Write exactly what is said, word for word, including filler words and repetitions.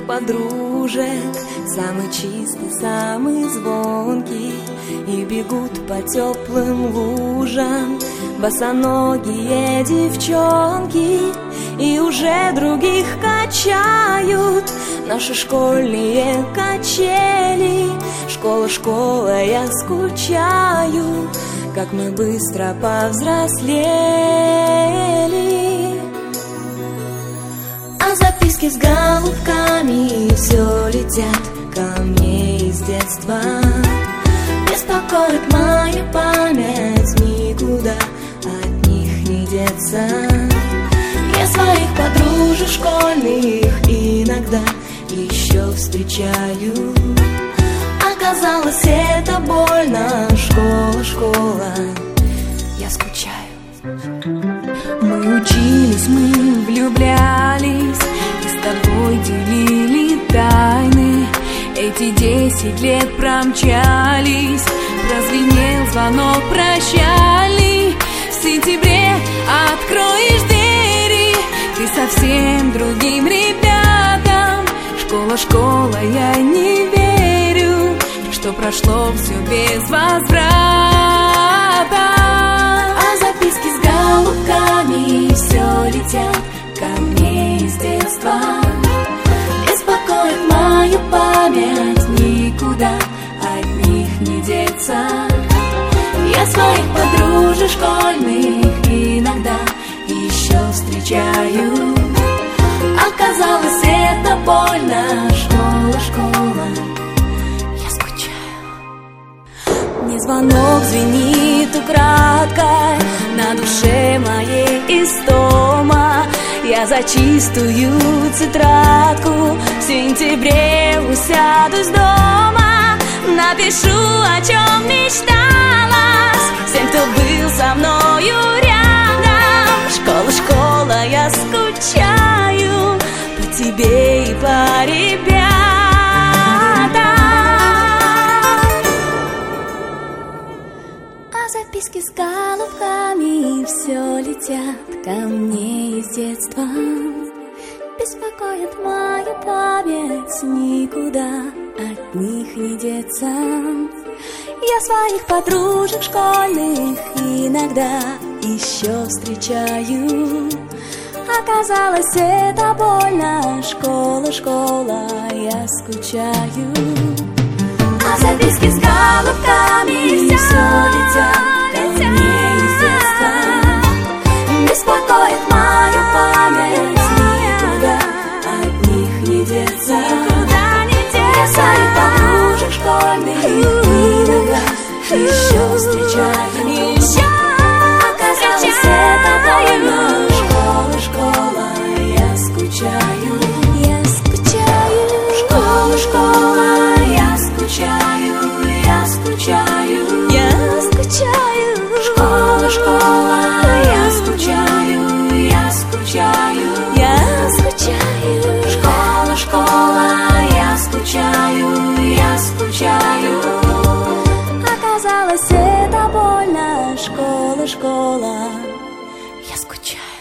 подружек, самый чистый, самый звонкий, и бегут по теплым лужам босоногие девчонки, и уже других качают наши школьные качели. Школа, школа, я скучаю, как мы быстро повзрослели. А записки с голубками все летят ко мне из детства. Беспокоит мою память, никуда от них не деться. Я своих подружек школьных иногда еще встречаю. Оказалось, это больно. Школа, школа, я скучаю. Мы учились, мы влюблялись, и с тобой делили тайны. Эти десять лет промчались, прозвенел звонок прощальный. В сентябре откроешь двери ты совсем другим ребятам. Школа, школа, я не верю, что прошло все без возврата. А записки с голубками все летят ко мне из детства. Беспокоит мою память, никуда от них не деться. Я своих подружек школьных иногда еще встречаю. Оказалось, это больно. Школа, школа, я скучаю. Мне звонок звенит украдкой, на душе моей истома. Я за чистую тетрадку в сентябре усядусь дома. Напишу, о чем мечталась всем, кто был со мною рядом. Школа, школа, я скучаю по тебе и по ребятам. А записки с голубками все летят ко мне из детства. Беспокоит мою память, никуда от них не деться. Я своих подружек школьных иногда еще встречаю. Оказалось, это больно. Школа, школа, я скучаю. А записки с голубками все летят ко мне из детства. Беспокоит мою память, никуда от них не деться. Я своих подружек школьных иногда еще встречаю. Оказалось, это больно. Школа, школа, я скучаю. Я скучаю. Школа, школа, я скучаю. Я скучаю. Я скучаю. Школа, школа, я скучаю. Я скучаю. Я скучаю. Школа, школа, я скучаю. Я скучаю. Оказалось, это больно. Школа, школа, я скучаю.